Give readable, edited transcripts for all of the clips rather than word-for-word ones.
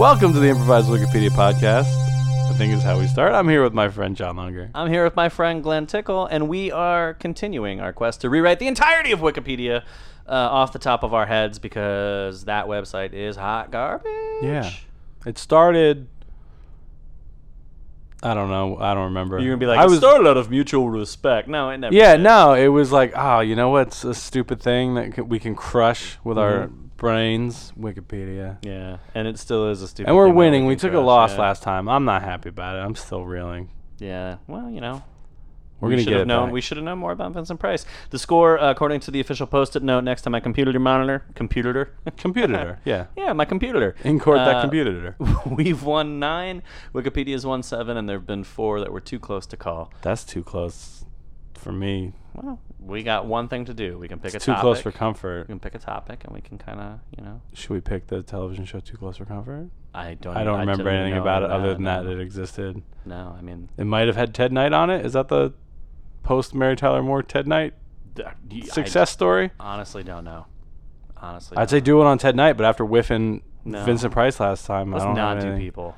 Welcome to the Improvised Wikipedia podcast. I think is how we start. I'm here with my friend John Lunger. I'm here with my friend Glenn Tickle, and we are continuing our quest to rewrite the entirety of Wikipedia off the top of our heads because that website is hot garbage. Yeah. It started... I don't know. I don't remember. You're going to be like, it started out of mutual respect. No, it never did. No. It was like, oh, you know what's a stupid thing that we can crush with our brains? Wikipedia. Yeah, and it still is a stupid And we're thing that winning. We can took a crush, loss yeah. last time. I'm not happy about it. I'm still reeling. Yeah, well, you know. We're going to get it back. We should have known more about Vincent Price. The score, according to the official Post-it note next to my computer monitor. Computer, yeah. Yeah, my computer. In court, that computer. We've won 9. Wikipedia's won 7, and there have been 4 that were too close to call. That's too close for me. Well, we got one thing to do. We can pick It's a too topic. close for comfort. We can pick a topic, and we can kind of, Should we pick the television show Too Close for Comfort? I don't remember didn't anything know about it that, other than no. that it existed. No, I mean... It might have had Ted Knight on it. Is that the post-Mary Tyler Moore Ted Knight success story? Honestly don't know. I'd say do it on Ted Knight, but after whiffing No. Vincent Price last time, Let's I don't not have do anything. people.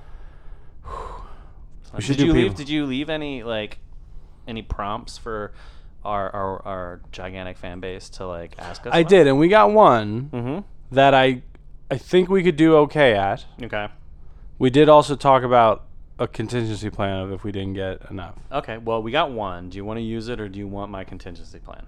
We should do people. Did you leave any prompts for our gigantic fan base to ask us? I did, and we got one Mm-hmm. that I think we could do okay at. Okay. We did also talk about a contingency plan of if we didn't get enough. Okay. Well, we got one. Do you want to use it, or do you want my contingency plan?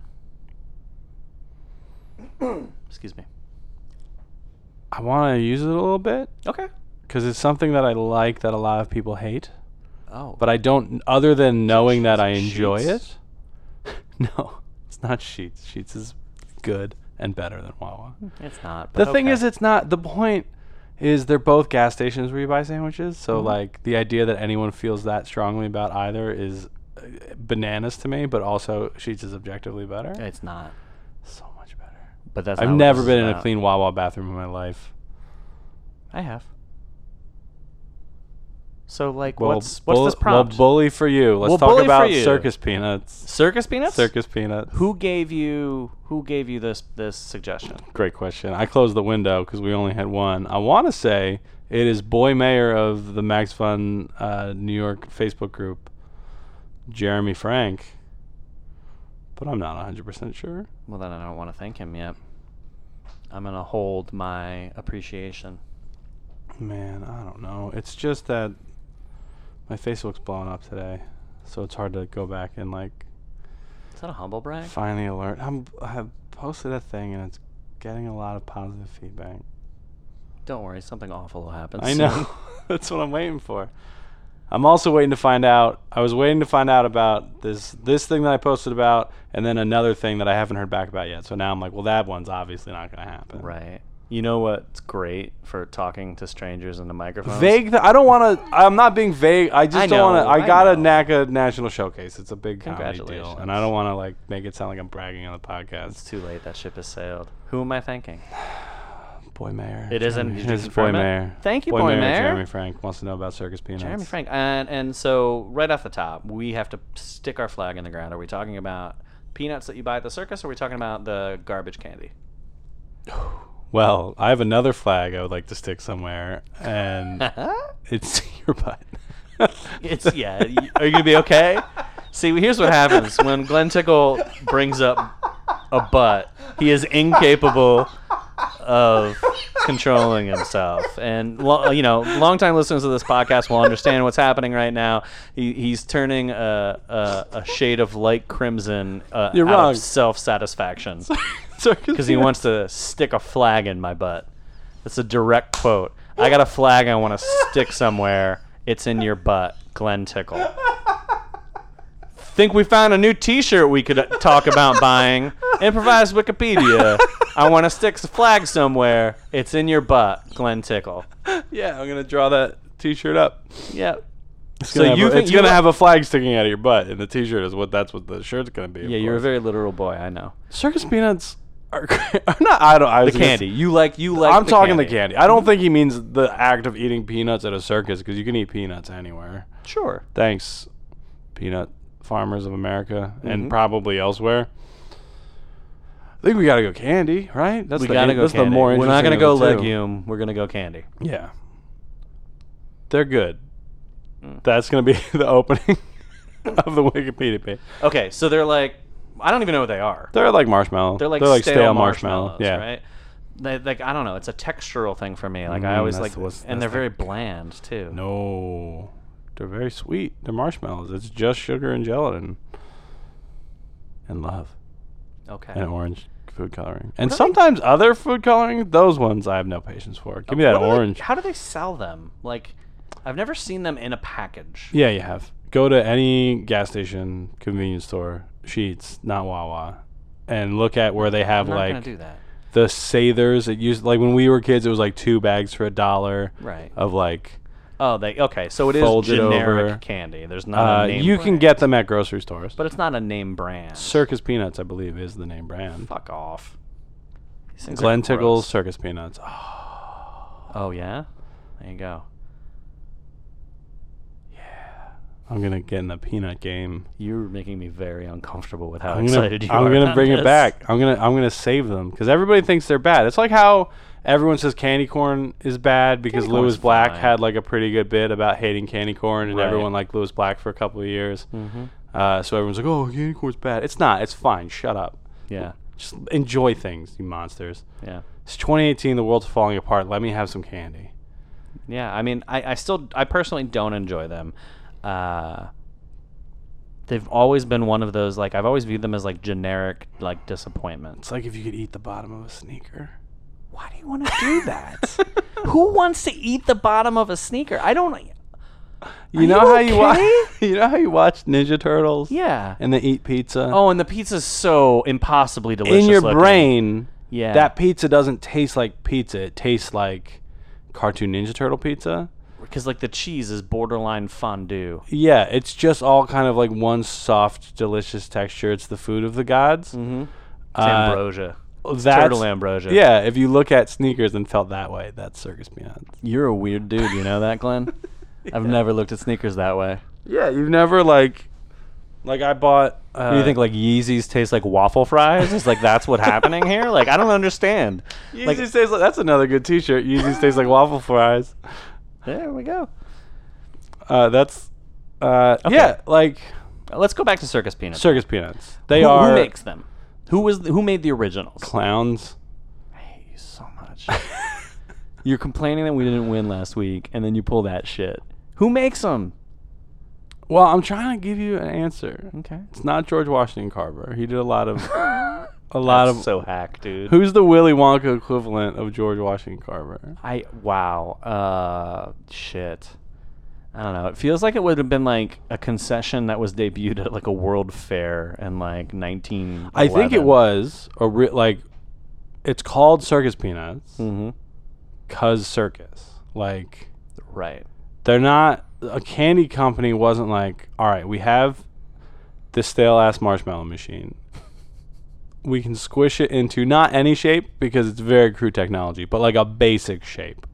Excuse me. I want to use it a little bit Okay. because it's something that I like that a lot of people hate. Oh. But I don't, other than knowing that I enjoy Sheetz? it. No, it's not Sheetz. Sheetz is good and better than Wawa. It's not. The But thing okay. is, it's not. The point is they're both gas stations where you buy sandwiches. So, the idea that anyone feels that strongly about either is bananas to me, but also Sheetz is objectively better. It's not. So much better. But that's. I've not what never this been is in a about. clean Wawa bathroom in my life. I have. So Well, what's this prompt? Well, bully for you. Let's Well, talk bully for about you. circus peanuts. Circus peanuts? Circus peanuts. Who gave you this suggestion? Great question. I closed the window because we only had one. I want to say it is Boy Mayor of the Max Fun New York Facebook group, Jeremy Frank, but I'm not 100% sure. Well, then I don't want to thank him yet. I'm going to hold my appreciation. Man, I don't know. It's just that my Facebook's blowing up today, so it's hard to go back and Is that a humble brag? find the alert. I have posted a thing and it's getting a lot of positive feedback. Don't worry, something awful will happen I soon. know. That's what I'm waiting for. I'm also waiting to find out. I was waiting to find out about this thing that I posted about, and then another thing that I haven't heard back about yet. So now I'm like, well, that one's obviously not going to happen. Right. You know what's great for talking to strangers into microphones? Vague. I don't want to. I'm not being vague. I just don't want to. I got a know. NACA National Showcase. It's a big comedy deal, Congratulations. and I don't want to make it sound like I'm bragging on the It's podcast. too late. That ship has sailed. Who am I thanking? Boy Mayor. It isn't. Did you It's confirm Boy it? Mayor. Thank you, Boy Boy Mayor. Mayor. Jeremy Frank wants to know about circus peanuts. Jeremy Frank. And so right off the top, we have to stick our flag in the ground. Are we talking about peanuts that you buy at the circus, or are we talking about the garbage candy? Well, I have another flag I would like to stick somewhere, and it's your butt. It's Are you gonna be okay? See, here's what happens when Glenn Tickle brings up a butt. He is incapable of controlling himself, and longtime listeners of this podcast will understand what's happening right now. He's turning a shade of light crimson You're out wrong. of self-satisfaction Circus because he wants to stick a flag in my butt. That's a direct quote. I got a flag I want to stick somewhere. It's in your butt, Glenn Tickle. Think we found a new T-shirt we could talk about buying? Improvised Wikipedia. I want to stick a flag somewhere. It's in your butt, Glenn Tickle. Yeah, I'm gonna draw that T-shirt up. Yep. It's So gonna you have, think it's you gonna li- have a flag sticking out of your butt, and the T-shirt is that's what the shirt's gonna be. Yeah, you're a very literal boy. I know. circus peanuts are great. I'm not. I don't. I The was gonna candy. s- You like. I'm talking the candy. I don't think he means the act of eating peanuts at a circus because you can eat peanuts anywhere. Sure. Thanks, peanut farmers of America and Mhm. probably elsewhere. I think we gotta go candy, right? We gotta go that's candy. the more We're not interesting gonna of go the two. legume. We're gonna go candy. Yeah. They're good. Mm. That's gonna be the opening of the Wikipedia page. Okay, so they're like, I don't even know what they are. They're like marshmallow. They're like stale marshmallows, Yeah. right? They, like, I don't know. It's a textural thing for me. Like I always like, and they're very bland too. No, they're very sweet. They're marshmallows. It's just sugar and gelatin and love Okay. and orange food coloring. And sometimes other food coloring. Those ones I have no patience for. Give me that orange. How do they sell them? Like, I've never seen them in a package. Yeah, you have. Go to any gas station, convenience store, Sheetz, not Wawa, and look at where they have I'm not like gonna do that. the Sathers. It used like when we were kids, it was like 2 bags for $1. Right. Of like. Oh, okay. So it is Folded generic over. candy. There's not a name. You can brand. get them at grocery stores. But it's not a name brand. Circus Peanuts, I believe, is the name brand. Fuck off. These things are Glen Tickles, gross. Circus Peanuts. Oh yeah. There you go. I'm gonna get in the peanut game. You're making me very uncomfortable with how I'm excited you are. gonna about bring this. it back. I'm gonna save them because everybody thinks they're bad. It's like how everyone says candy corn is bad because Candy corn's Lewis Black fine. had like a pretty good bit about hating candy corn, and Right. everyone liked Lewis Black for a couple of years. Mm-hmm. So everyone's like, "Oh, candy corn's bad." It's not. It's fine. Shut up. Yeah. Just enjoy things, you monsters. Yeah. It's 2018. The world's falling apart. Let me have some candy. Yeah. I mean, I personally don't enjoy them. They've always been one of those, like, I've always viewed them as like generic, like, disappointments. It's like if you could eat the bottom of a sneaker. Why do you want to do that? Who wants to eat the bottom of a sneaker? I don't. You know how you watch? You know how you watch Ninja Turtles? Yeah. And they eat pizza. Oh, and the pizza's so impossibly delicious. In your looking. brain, Yeah. that pizza doesn't taste like pizza. It tastes like cartoon Ninja Turtle pizza. Because, like, the cheese is borderline fondue. Yeah, it's just all kind of like one soft, delicious texture. It's the food of the gods. Mm-hmm. It's ambrosia. That's, Turtle ambrosia. Yeah, if you look at sneakers and felt that way, that's Circus Peanuts. You're a weird dude. You know that, Glenn? I've never looked at sneakers that way. Yeah, you've never like I bought. You think like Yeezys taste like waffle fries? It's like that's what's happening here. Like I don't understand. Yeezys Like tastes like that's another good T-shirt. Yeezys tastes like waffle fries. there we go. That's Okay. yeah, like Let's go back to Circus Peanuts. Circus Peanuts. They who are makes them? Who made the originals? clowns. I hate you so much. You're complaining that we didn't win last week, and then you pull that shit. Who makes them? Well, I'm trying to give you an answer. Okay. It's not George Washington Carver. He did a lot of So hack, dude. Who's the Willy Wonka equivalent of George Washington Carver? Shit. I don't know. It feels like it would have been like a concession that was debuted at like a World Fair in like 1911. I think it was like it's called Circus Peanuts Mm-hmm. cuz circus. Like Right. they're not a candy company wasn't like, "All right, we have this stale ass marshmallow machine. We can squish it into not any shape because it's very crude technology, but like a basic shape."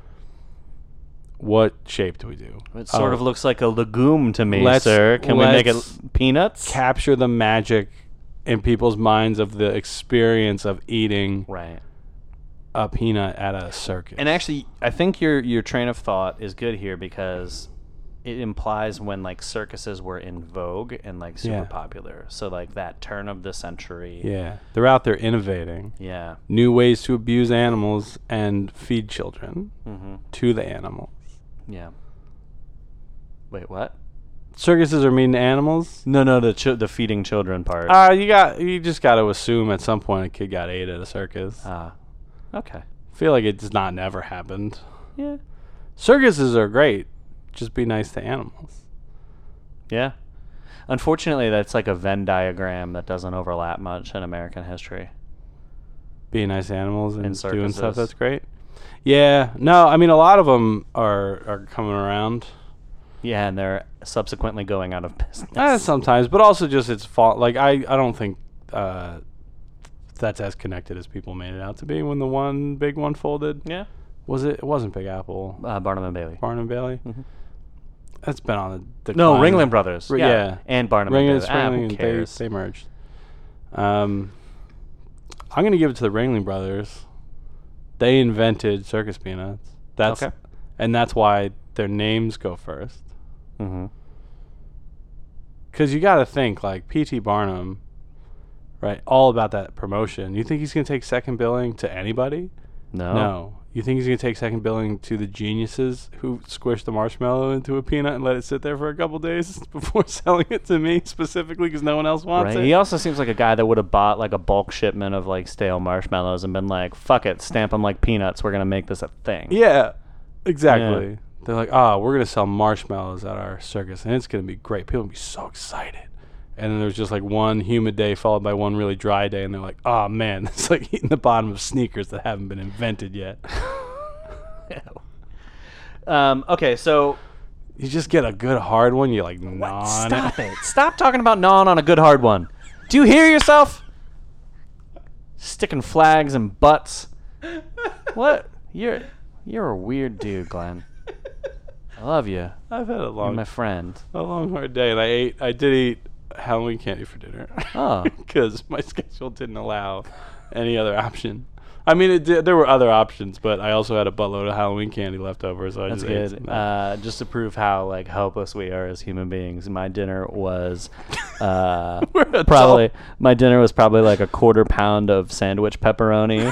What shape do we do? It sort of looks like a legume to me, let's- sir. Can we make it let's peanuts? Capture the magic in people's minds of the experience of eating Right. a peanut at a circus. And actually, I think your train of thought is good here because it implies when like circuses were in vogue and like super Yeah. popular. So like that turn of the century. yeah, they're out there innovating Yeah. new ways to abuse animals and feed children Mm-hmm. to the animals. Yeah. Wait, what? Circuses are mean to animals. No, the feeding children part. You just got to assume at some point a kid got ate at a circus. Okay. Feel like it's not never happened. Yeah. Circuses are great. Just be nice to animals. Yeah. Unfortunately, that's like a Venn diagram that doesn't overlap much in American history. Being nice to animals and doing circuses. stuff that's great. Yeah. No, I mean a lot of them are coming around. Yeah, and they're subsequently going out of business. Sometimes, but also just it's fault. Like I don't think that's as connected as people made it out to be when the one big one folded. Yeah. Was it? It wasn't Big Apple. Barnum and Bailey. Barnum and Bailey. Mhm. That's been on the No, decline. Ringling Brothers. Yeah. And Barnum Ringling, and Bailey. Who cares? they merged. I'm gonna give it to the Ringling Brothers. They invented Circus Peanuts. Okay. And that's why their names go first. Mm-hmm. Because you got to think, like, P.T. Barnum, right, all about that promotion. You think he's going to take second billing to anybody? No. You think he's going to take second billing to the geniuses who squished the marshmallow into a peanut and let it sit there for a couple days before selling it to me specifically because no one else wants it? He also seems like a guy that would have bought like a bulk shipment of like stale marshmallows and been like, fuck it, stamp them like peanuts. We're going to make this a thing. Yeah, exactly. Yeah. They're like, we're going to sell marshmallows at our circus and it's going to be great. People will be so excited. And then there's just like one humid day followed by one really dry day, and they're like, "Oh man, it's like eating the bottom of sneakers that haven't been invented yet." Okay, so you just get a good hard one. You like gnaw on it. Stop it! Stop talking about gnawing on a good hard one. Do you hear yourself? Sticking flags and butts. What? You're a weird dude, Glenn. I love you. I've had You're my friend. A long hard day, and I did eat Halloween candy for dinner. Oh. Because my schedule didn't allow any other option. I mean, there were other options, but I also had a buttload of Halloween candy left over, so That's I just good. ate some. Just to prove how like helpless we are as human beings, my dinner was my dinner was probably like a quarter pound of sandwich pepperoni,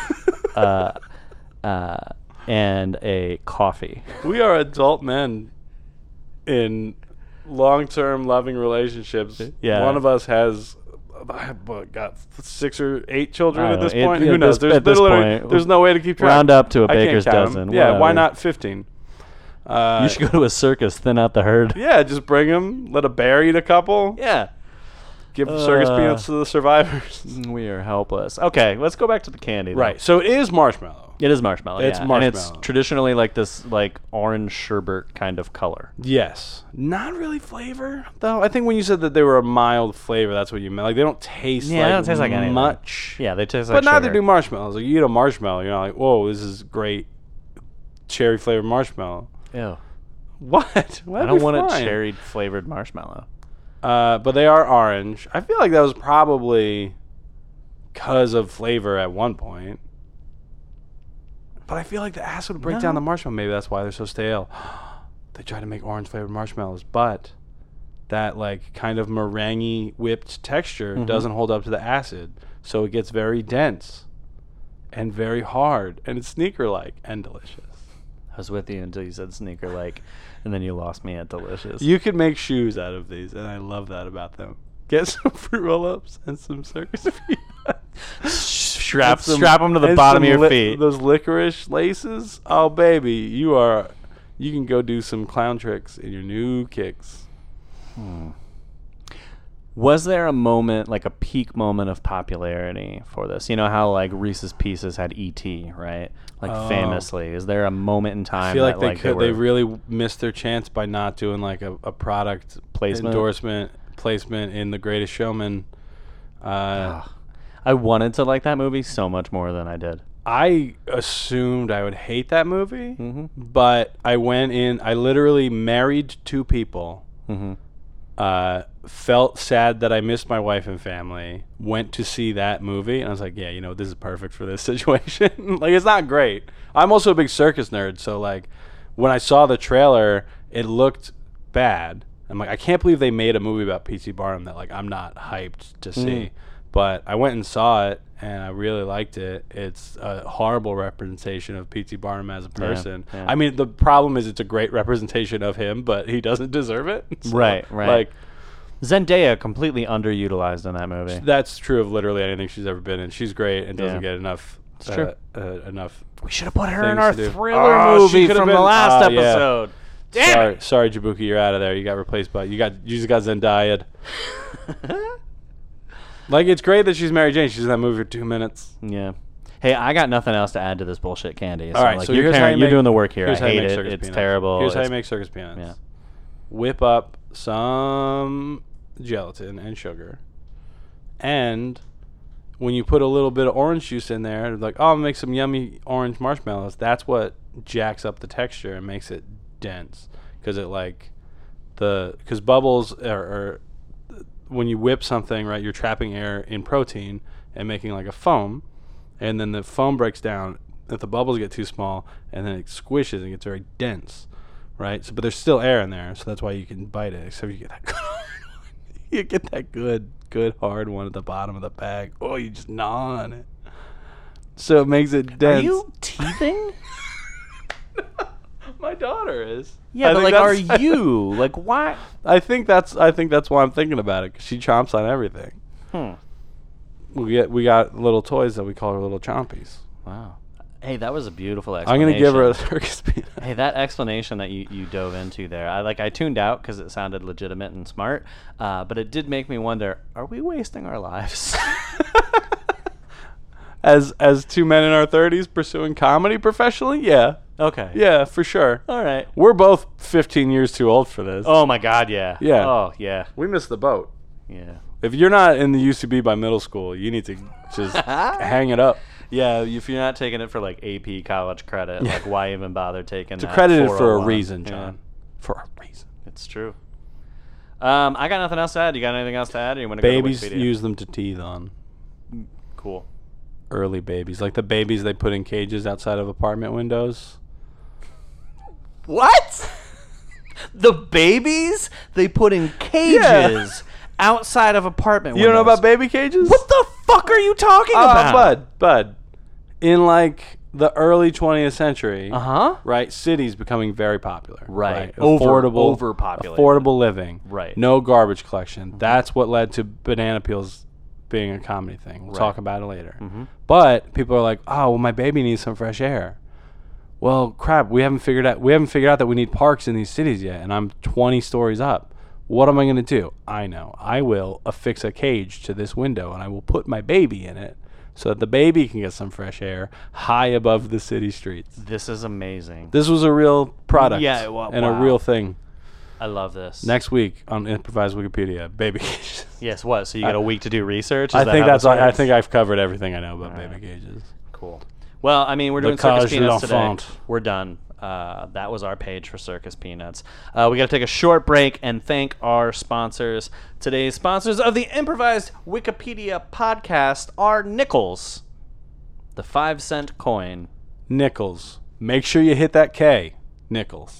and a coffee. We are adult men in long-term loving relationships. Yeah. One of us has got 6 or 8 children at this point. Who knows? There's no way to keep track. Round up to a baker's dozen. Yeah, whatever. Why not 15? You should go to a circus, thin out the herd. Yeah, just bring them. Let a bear eat a couple. Yeah. Give circus peanuts to the survivors. We are helpless. Okay, let's go back to the candy. Though. Right. So it is marshmallow. It is marshmallow. It's marshmallow. And it's traditionally like this like orange sherbet kind of color. Yes. Not really flavor, though. I think when you said that they were a mild flavor, that's what you meant. Like they don't taste they don't taste like anything. Much. Yeah, they taste like But neither sugar. do marshmallows. Like you eat a marshmallow, you're not like, whoa, this is great cherry flavored marshmallow. Ew. What? I don't want a cherry flavored marshmallow. But they are orange. I feel like that was probably because of flavor at one point. But I feel like the acid would break down the marshmallow. Maybe that's why they're so stale. They try to make orange flavored marshmallows, but that like kind of meringue whipped texture doesn't hold up to the acid, so it gets very dense and very hard, and it's sneaker like and delicious. I was with you until you said sneaker like, and then you lost me at delicious. You could make shoes out of these, and I love that about them. Get some fruit roll-ups and some circus peanuts. Strap them to the bottom of your feet. Those licorice laces. Oh, baby, you can go do some clown tricks in your new kicks. Was there a moment, like a peak moment of popularity for this? You know how like Reese's Pieces had E.T., right? Like famously. Is there a moment in time? I feel like they really missed their chance by not doing like a product endorsement placement in The Greatest Showman. I wanted to like that movie so much more than I did. I assumed I would hate that movie, but I went in. I literally married 2 people. Felt sad that I missed my wife and family. Went to see that movie, and I was like, "Yeah, this is perfect for this situation." Like, it's not great. I'm also a big circus nerd, so like, when I saw the trailer, it looked bad. I'm like, I can't believe they made a movie about P.T. Barnum that like I'm not hyped to see. But I went and saw it, and I really liked it. It's a horrible representation of P.T. Barnum as a person. Yeah. I mean, the problem is it's a great representation of him, but he doesn't deserve it. So, right. Like, Zendaya completely underutilized in that movie. That's true of literally anything she's ever been in. She's great and doesn't get enough. It's true. Enough. We should have put her in our to do. Thriller movie from the last episode. Yeah. Damn it. Sorry, Jabuki, you're out of there. You got replaced by you just got Zendaya. Like, it's great that she's Mary Jane. She's in that movie for 2 minutes. Yeah. Hey, I got nothing else to add to this bullshit candy. So all right, like, so you're doing the work here. I hate it. It's peanuts. Terrible. Here's how you make circus peanuts. Yeah. Whip up some gelatin and sugar. And when you put a little bit of orange juice in there, like, oh, I'll make some yummy orange marshmallows. That's what jacks up the texture and makes it dense. Because because bubbles are when you whip something, right, you're trapping air in protein and making like a foam, and then the foam breaks down if the bubbles get too small, and then it squishes and gets very dense. right? So, but there's still air in there, so that's why you can bite it. Except you get that you get that good hard one at the bottom of the bag. Oh, you just gnaw on it. So it makes it dense. Are you teething? My daughter is. Yeah, I but think like, are that's- you like why? I think that's why I'm thinking about it, 'cause she chomps on everything. We got little toys that we call her little chompies. Wow. Hey, that was a beautiful I'm explanation. gonna give her a circus peanut. Hey, that explanation that you dove into there, I tuned out because it sounded legitimate and smart, but it did make me wonder: are we wasting our lives? As two men in our 30s pursuing comedy professionally, yeah, Okay. yeah, for sure. All right. We're both 15 years too old for this. Oh my God, yeah. Yeah. Oh yeah. We missed the boat. Yeah. If you're not in the UCB by middle school, you need to just hang it up. Yeah, if you're not taking it for like AP college credit, Yeah. like why even bother taking It's that? accredited for a 401? reason, Yeah, John. For a reason. it's true. I got nothing else to add. You got anything else to add? Or you want to go Babies to Wikipedia? use them to teeth on. Cool. Early babies, like the babies they put in cages outside of apartment windows. What? The babies they put in cages outside of apartment You don't know windows. about baby cages? What the fuck are you talking about? Bud. In like the early 20th century, Uh-huh. right? Cities becoming very popular. Right. Affordable living. Right. No garbage collection. That's what led to banana peels being a comedy thing. We'll Right. talk about it later. But people are like, "Oh, well, my baby needs some fresh air." Well, crap, we haven't figured out that we need parks in these cities yet, and I'm 20 stories up. What am I going to do? I know. I will affix a cage to this window, and I will put my baby in it so that the baby can get some fresh air high above the city streets. This is amazing. This was a real product Yeah, and a wow. real thing. I love this. Next week on Improvised Wikipedia, baby cages. Yes, what? So you got a week to do research? Is I that think how that's this I works? think I've covered everything I know about All right. baby cages. Cool. Well, I mean, we're doing The Circus cage de Peanuts today. l'enfant. We're done. That was our page for Circus Peanuts. We got to take a short break and thank our sponsors. Today's sponsors of the Improvised Wikipedia podcast are Nickels, the 5-cent coin. Nickels. Make sure you hit that K. Nickels.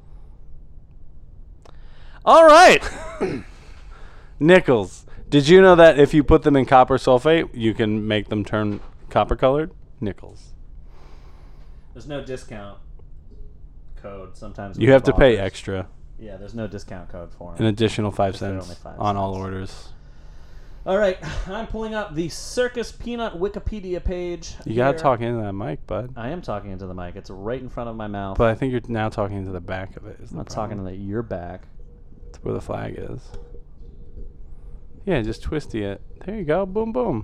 All right. Nickels. Did you know that if you put them in copper sulfate, you can make them turn copper colored? Nickels. There's no discount code. Sometimes You have to pay extra. Yeah, there's no discount code for An them. additional 5 If they're cents only 5 on all cents. orders. All right, I'm pulling up the Circus Peanut Wikipedia page. You gotta here. talk into that mic, bud. I am talking into the mic. It's right in front of my mouth. But I think you're now talking into the back of it. Is I'm the not talking problem. to your back. That's where the flag is. Yeah, just twisty it. There you go. Boom, boom.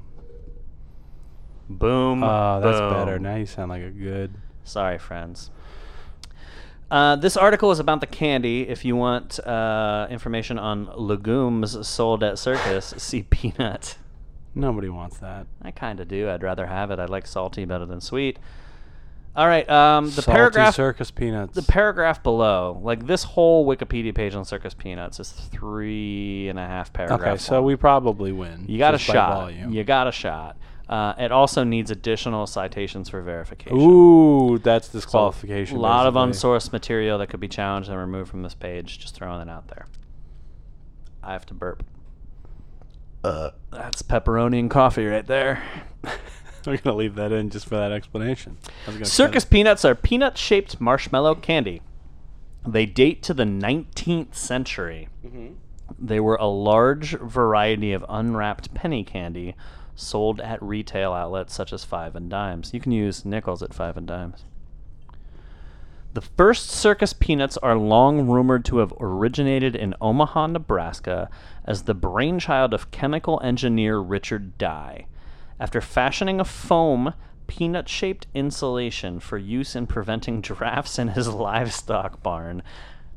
Boom. Oh, that's boom. better. Now you sound like a good. Sorry, friends. This article is about the candy. If you want information on legumes sold at Circus, see Peanut. Nobody wants that. I kind of do. I'd rather have it. I like salty better than sweet. All right. The Salty paragraph. circus peanuts. The paragraph below, like this whole Wikipedia page on Circus Peanuts, is 3.5 paragraphs. Okay, so long. we probably win. You got a just by shot. volume. You got a shot. It also needs additional citations for verification. Ooh, that's So, disqualification. a lot of basically. unsourced material that could be challenged and removed from this page. Just throwing it out there. I have to burp. That's pepperoni and coffee right there. We're gonna leave that in just for that explanation. I was gonna Circus cut peanuts are peanut-shaped marshmallow candy. They date to the 19th century. They were a large variety of unwrapped penny candy sold at retail outlets such as Five and Dimes. You can use nickels at Five and Dimes. The first circus peanuts are long rumored to have originated in Omaha, Nebraska, as the brainchild of chemical engineer Richard Dye. After fashioning a foam, peanut-shaped insulation for use in preventing drafts in his livestock barn,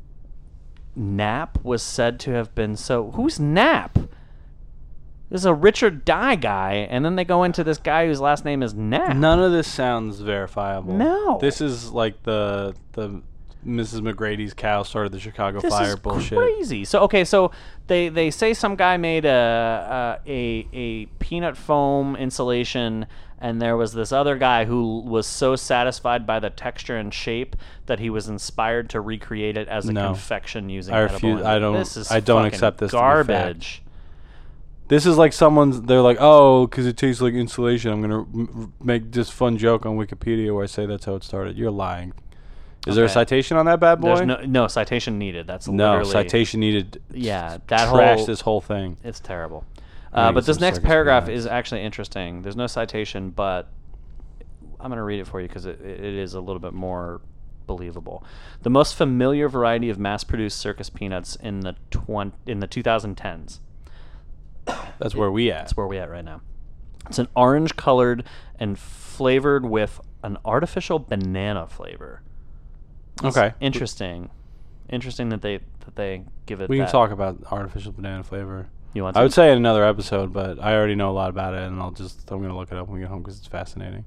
Knapp was said to have been so... Who's Knapp? This is a Richard Dye guy, and then they go into this guy whose last name is Knapp. None of this sounds verifiable. No. This is like the Mrs. McGrady's cow started the Chicago This Fire is bullshit. crazy. So they say some guy made a peanut foam insulation, and there was this other guy who was so satisfied by the texture and shape that he was inspired to recreate it as a No. confection using I edible refuse. onion. I don't. This is I don't fucking accept this to be fact. garbage. This is like they're like, oh, because it tastes like insulation. I'm going to make this fun joke on Wikipedia where I say that's how it started. You're lying. Is there a Okay. citation on that bad boy? There's no citation needed. That's No, literally citation needed. Yeah, that trash whole this whole thing. It's terrible. I need But this some next circus paragraph peanuts. is actually interesting. There's no citation, but I'm going to read it for you because it is a little bit more believable. The most familiar variety of mass-produced circus peanuts in the 2010s. That's where we at. That's where we're at right now. It's an orange-colored and flavored with an artificial banana flavor. It's Okay. interesting. Interesting that they give it. We can that. talk about artificial banana flavor. You want I to? would say in another episode, but I already know a lot about it, and I'm going to look it up when we get home because it's fascinating.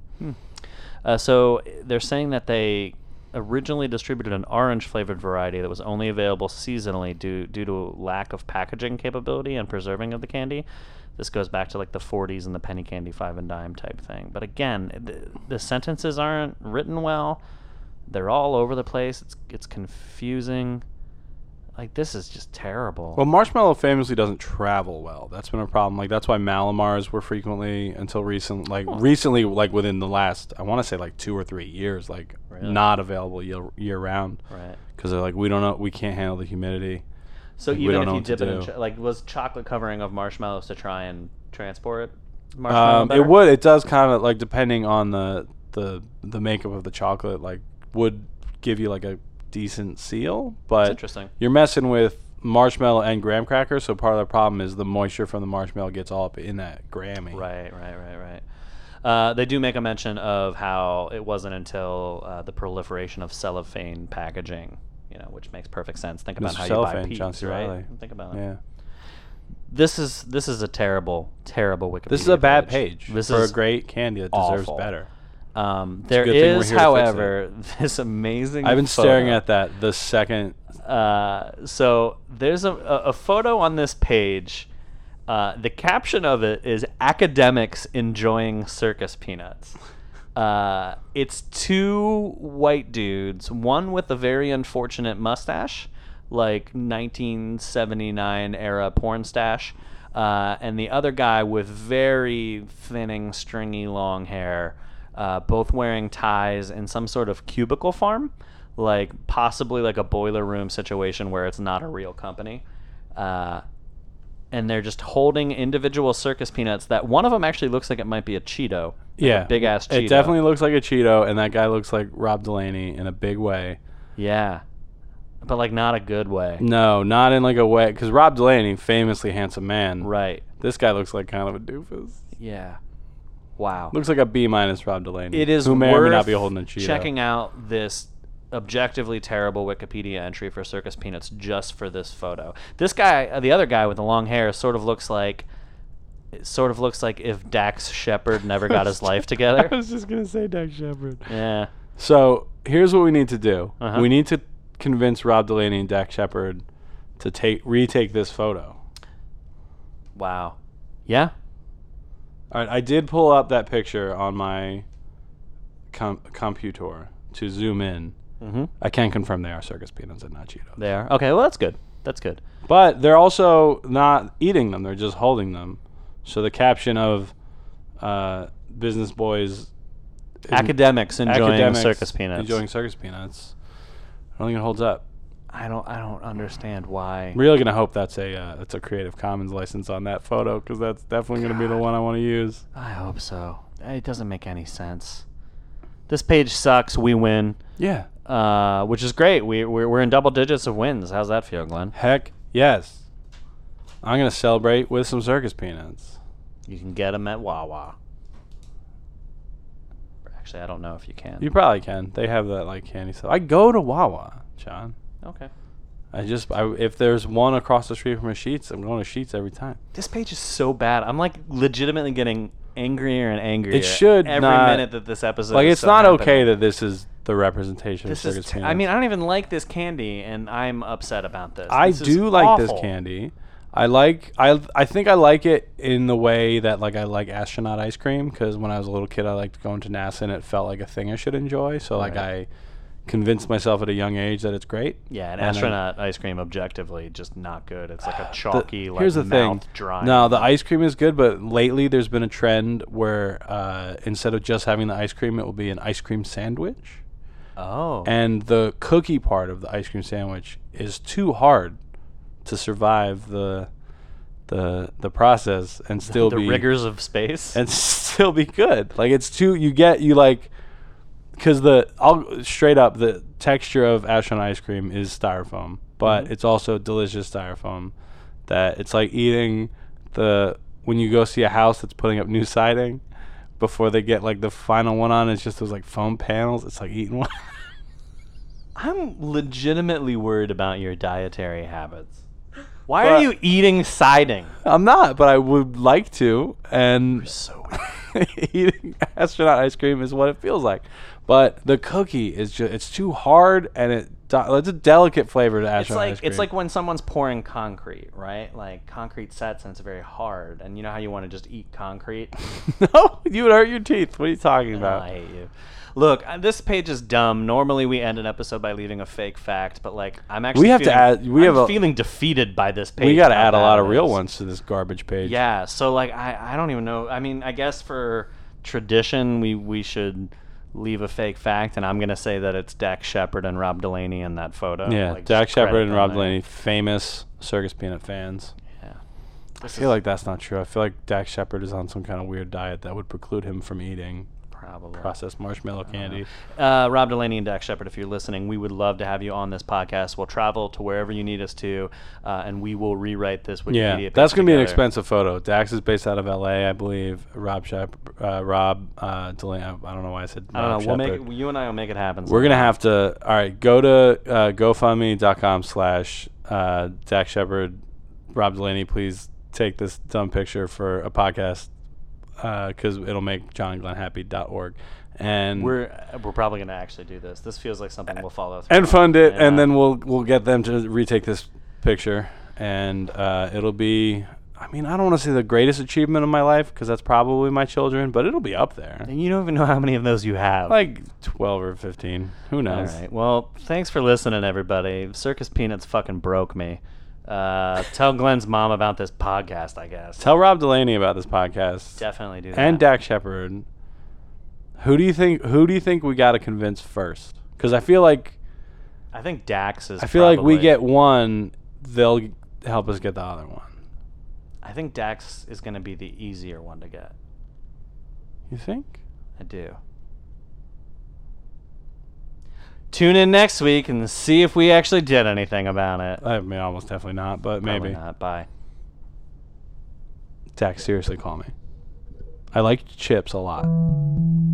So they're saying that they originally distributed an orange-flavored variety that was only available seasonally due to lack of packaging capability and preserving of the candy. This goes back to like the 40s and the penny candy 5 and dime type thing. But again, the sentences aren't written well. They're all over the place. It's confusing. Like, this is just terrible. Well, marshmallow famously doesn't travel well. That's been a problem. Like, that's why Malamars were frequently, until recently, like within the last, I want to say like 2 or 3 years, like Really? not available year round. Right. Because they're like, we don't know, we can't handle the humidity. So we even don't if know you what to dip it in, do. like, was chocolate covering of marshmallows to try and transport marshmallow better? It would. It does kind of like, depending on the makeup of the chocolate, like would give you like a decent seal, That's but interesting. you're messing with marshmallow and graham crackers, so part of the problem is the moisture from the marshmallow gets all up in that Grammy. Right. They do make a mention of how it wasn't until the proliferation of cellophane packaging, which makes perfect sense. Think about Mr. how Cellophane, you buy John Pete's, C. right? Reilly. Think about it. Yeah. This is a terrible Wikipedia. This is a bad page This for is a great candy that deserves awful. better. There good thing we're is, here to fix however, this amazing. I've been staring photo. at that the second. So there's a photo on this page. The caption of it is "Academics enjoying circus peanuts." It's 2 white dudes, one with a very unfortunate mustache, like 1979 era porn stash, and the other guy with very thinning, stringy, long hair, both wearing ties in some sort of cubicle farm, like possibly like a boiler room situation where it's not a real company. And they're just holding individual circus peanuts that one of them actually looks like it might be a Cheeto. Yeah, Big ass Cheeto. It definitely looks like a Cheeto, and that guy looks like Rob Delaney in a big way. Yeah. But like not a good way. No, not in like a way, because Rob Delaney, famously handsome man. Right. This guy looks like kind of a doofus. Yeah. Wow. Looks like a B- Rob Delaney. It is who may or may not be worth holding a Cheeto. checking out this objectively terrible Wikipedia entry for circus peanuts just for this photo. This guy, the other guy with the long hair, sort of looks like if Dax Shepard never got his life together. I was just gonna say Dax Shepard. Yeah. So here's what we need to do. Uh-huh. We need to convince Rob Delaney and Dax Shepard to retake this photo. Wow. Yeah. All right, I did pull up that picture on my computer to zoom in. Mm-hmm. I can confirm they are circus peanuts and not Cheetos. They are. Okay, well, that's good. That's good. But they're also not eating them. They're just holding them. So the caption of Business Boys... Academics enjoying Academics circus peanuts. Enjoying circus peanuts. I don't think it holds up. I don't understand why. I'm really gonna hope that's a Creative Commons license on that photo, because that's definitely gonna be the one I want to use. I hope so. It doesn't make any sense. This page sucks. We win. Yeah. Which is great. We're in double digits of wins. How's that feel, Glenn? Heck yes. I'm gonna celebrate with some circus peanuts. You can get them at Wawa. Actually, I don't know if you can. You probably can. They have that like candy stuff. I go to Wawa, John. Okay. If there's one across the street from a Sheetz, I'm going to Sheetz every time. This page is so bad. I'm like legitimately getting angrier and angrier. It should every not- minute that this episode. Like, is it's so not happening. okay that this is the representation This of is. circus peanuts. I mean, I don't even like this candy, and I'm upset about this. I This is do like this awful. candy. I think I like it in the way that like I like astronaut ice cream, because when I was a little kid I liked going to NASA and it felt like a thing I should enjoy. So like Right. I convinced myself at a young age that it's great. Yeah, and And then- astronaut ice cream objectively just not good. It's like a chalky, Here's the thing. mouth dry. No, the ice cream is good, but lately there's been a trend where instead of just having the ice cream, it will be an ice cream sandwich. Oh. And the cookie part of the ice cream sandwich is too hard to survive the process and still the be rigors of space. and still be good. Like it's too because I'll straight up the texture of astronaut ice cream is styrofoam, but Mm-hmm. it's also delicious styrofoam. That it's like eating when you go see a house that's putting up new siding before they get like the final one on. It's just those like foam panels. It's like eating one. I'm legitimately worried about your dietary habits. Why But- are you eating siding? I'm not, but I would like to. And So eating astronaut ice cream is what it feels like. But the cookie is it's too hard, and it's a delicate flavor to astronaut ice cream. it's like when someone's pouring concrete, right? Like concrete sets and it's very hard, and you know how you want to just eat concrete. No, you would hurt your teeth. What are you talking Oh, about? I hate you. Look, this page is dumb. Normally we end an episode by leaving a fake fact, but like I'm actually have to feeling, add- we I'm have a- feeling defeated by this page. We got to how add a bad lot it of real is. ones to this garbage page. Yeah, so like I don't even know. I mean, I guess for tradition we should leave a fake fact, and I'm gonna say that it's Dax Shepard and Rob Delaney in that photo. Yeah, Like, Dax just credit Shepard and them Rob there. Delaney, famous Circus Peanut fans. Yeah. I feel like that's not true. I feel like Dax Shepard is on some kind of weird diet that would preclude him from eating Probably. processed marshmallow candy. Rob Delaney and Dax Shepard, if you're listening, we would love to have you on this podcast. We'll travel to wherever you need us to, and we will rewrite this Wikipedia Yeah, page that's gonna be an together. expensive photo. Dax is based out of L.A., I believe. Rob Delaney. I don't know why I said. I don't Rob know. We'll make Shepard. it, you and I will make it happen. We're gonna sometime. have to. All right, go to GoFundMe.com/Dax Shepard, Rob Delaney. Please take this dumb picture for a podcast because it'll make John and Glenn happy.org. And We're probably gonna actually do this. This feels like something we'll follow through. and fund it, Yeah. and then we'll get them to retake this picture, and it'll be. I mean, I don't want to say the greatest achievement of my life because that's probably my children, but it'll be up there. And you don't even know how many of those you have. Like 12 or 15. Who All knows? right. Well, thanks for listening, everybody. Circus Peanuts fucking broke me. Tell Glenn's mom about this podcast, I guess. Tell Rob Delaney about this podcast. Definitely do that. And Dax Shepard. Who do you think we got to convince first? Because I feel like I think Dax is. we probably- get one, they'll help us get the other one. I think Dax is going to be the easier one to get. You think? I do. Tune in next week and see if we actually did anything about it. I mean, almost definitely not, but Probably maybe. not. Bye. Dax, seriously, call me. I like chips a lot.